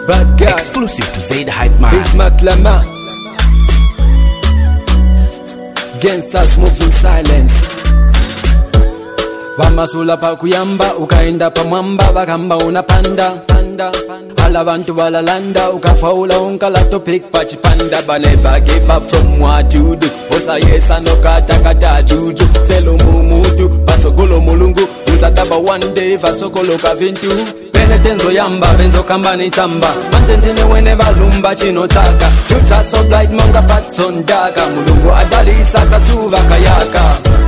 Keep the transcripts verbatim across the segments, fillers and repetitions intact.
Bad guy. Exclusive to Zaid Hype Man. Bismarck Lama. Gangsters move in silence. Wamasula pa kuyamba ukaenda pa mwamba bakamba unapanda panda ala bantu balalanda ukafaula unkala topic patch panda but never give up from what you do osa yesa no kata kata juju selo mumutu pasokolo mulungu uzadaba one day vasokolo kavintu penetenzo yamba benzo kambani tamba mantentine whenever lumba chinotaka future so bright monga patson daga mulungu adalisa kasuva kayaka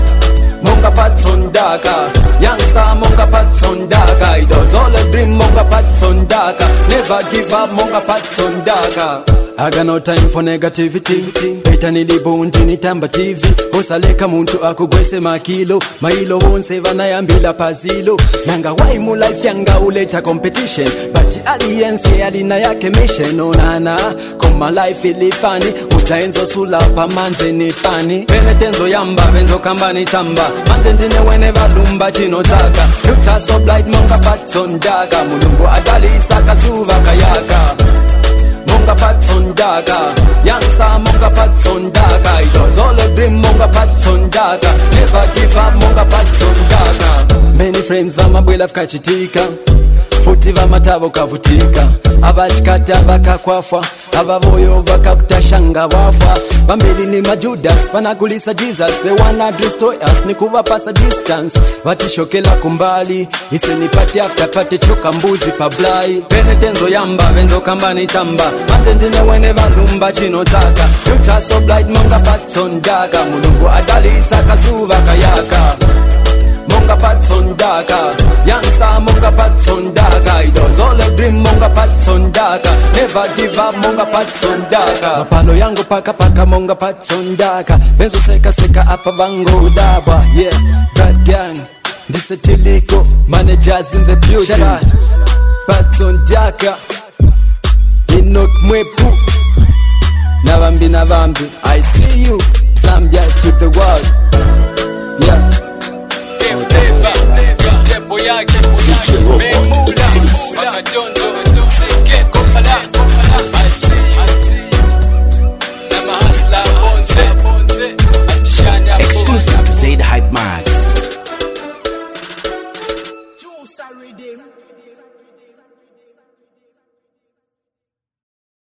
Monga Patson Daka, youngster Monga Patson Daka. It does all a dream Monga Patson Daka. Never give up Monga Patson Daka. I got no time for negativity. Beta nilibundi nitamba T V. Osaleka muntu akugwese makilo. Mailo wonse vanayambila pazilo. Nanga waimu life yanga uleta competition. But aliyense alina yake mission. Onana, koma life ili fani. Uchaenzo sulapa manze ni fani. Penetenzo yamba, benzo kambani tamba. Mantentine whenever lumba chinotaka. Future so bright Monga Patson Daka. Mulungu adalisa kasuva kayaka. Monga Patson Daka, youngster Monga Patson Daka. It does all a dream Monga Patson Daka. Never give up Monga Patson Daka. Many friends vamabwela fkachitika. Futi vamatavo kavutika. Abachikata bakakwafa. Abavoyo vakakutashanga wafa. Bambili ni majudas vanakulisa Jesus. They wanna destroy us nikuva pasa distance. Vatishokela kumbali ise nipati after pati choka mbuzi pablai. Penetenzo yamba benzo kambani tamba. Mantentine whenever lumba chinotaka. Future so bright Monga Patson Daka. Mulungu adalisa kasuva kayaka. Monga Patson Daka, youngster Monga Patson Daka. It does all a dream Monga Patson Daka. Never give up Monga Patson Daka. Mapalo yangu paka paka Monga Patson Daka. Benzo seka seka apa vango udaba. Yeah, bad gang. This a Tiliko, managers in the building. Shout out, Patson Daka. Inok mwepu. Navambi navambi. I see you, Zambia to the world. Yeah. Tempo yake, tempo yake,